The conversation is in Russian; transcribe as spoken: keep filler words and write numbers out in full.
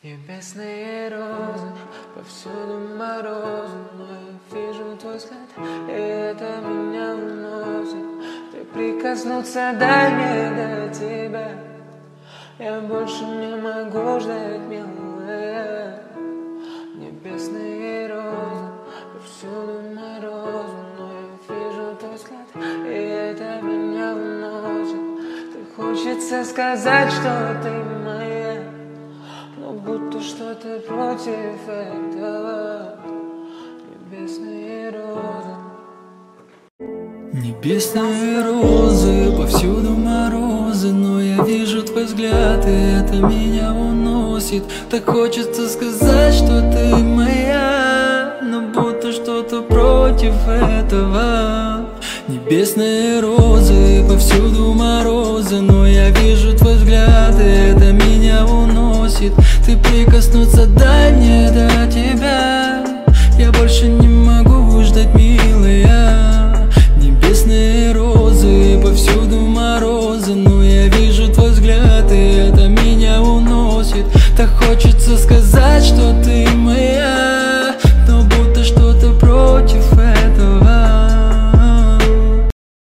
Небесные розы, повсюду морозы, но я вижу твой взгляд, и это меня уносит. Ты прикоснуться, дай мне до тебя. Я больше не могу ждать, милая. Небесные розы, повсюду морозы, но я вижу твой взгляд, и это меня уносит. Ты хочется сказать, что ты моя, но будто что-то против этого. Небесные розы. Небесные розы, повсюду морозы, но я вижу твой взгляд, и это меня уносит. Так хочется сказать, что ты моя, но будто что-то против этого. Небесные розы, повсюду морозы, но я вижу твой взгляд, и это меня уносит. Ты прикоснуться, дай мне до тебя. Я больше не могу ждать, милая. Небесные розы, повсюду морозы, но я вижу твой взгляд, и это меня уносит. Так хочется сказать, что ты